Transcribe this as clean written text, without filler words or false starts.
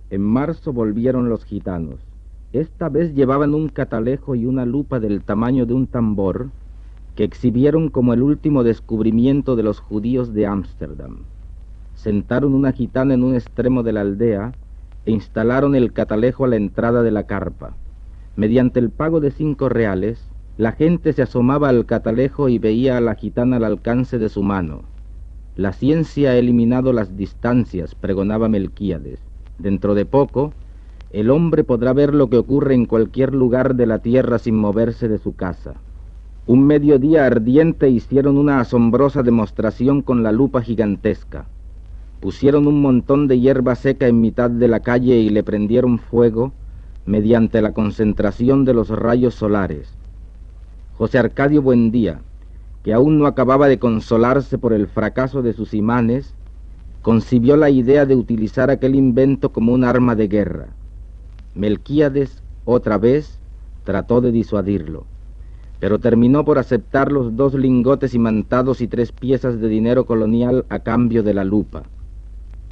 En marzo volvieron los gitanos. Esta vez llevaban un catalejo y una lupa del tamaño de un tambor, que exhibieron como el último descubrimiento de los judíos de Ámsterdam. Sentaron una gitana en un extremo de la aldea e instalaron el catalejo a la entrada de la carpa. Mediante el pago de 5 reales, la gente se asomaba al catalejo y veía a la gitana al alcance de su mano. La ciencia ha eliminado las distancias, pregonaba Melquíades. Dentro de poco, el hombre podrá ver lo que ocurre en cualquier lugar de la tierra sin moverse de su casa. Un mediodía ardiente hicieron una asombrosa demostración con la lupa gigantesca. Pusieron un montón de hierba seca en mitad de la calle y le prendieron fuego mediante la concentración de los rayos solares. José Arcadio Buendía, que aún no acababa de consolarse por el fracaso de sus imanes, concibió la idea de utilizar aquel invento como un arma de guerra. Melquíades, otra vez, trató de disuadirlo, pero terminó por aceptar los 2 lingotes imantados y 3 piezas de dinero colonial a cambio de la lupa.